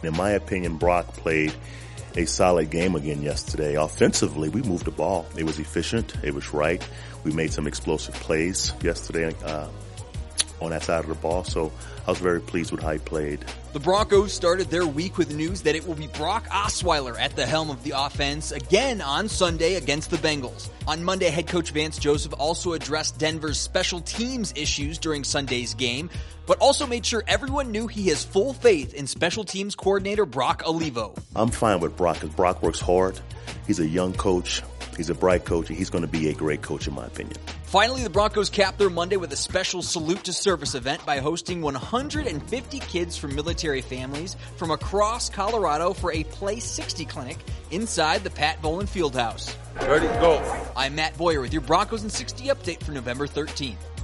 In my opinion, Brock played a solid game again yesterday. Offensively, we moved the ball. It was efficient. It was right. We made some explosive plays yesterday on that side of the ball, so I was very pleased with how he played. The Broncos started their week with news that it will be Brock Osweiler at the helm of the offense again on Sunday against the Bengals. On Monday, head coach Vance Joseph also addressed Denver's special teams issues during Sunday's game, but also made sure everyone knew he has full faith in special teams coordinator Brock Olivo. I'm fine with Brock because Brock works hard. He's a young coach. He's a bright coach, and he's going to be a great coach in my opinion. Finally, the Broncos capped their Monday with a special salute to service event by hosting 150 kids from military families from across Colorado for a Play 60 clinic inside the Pat Bowlen Fieldhouse. Ready, go. I'm Matt Boyer with your Broncos in 60 update for November 13th.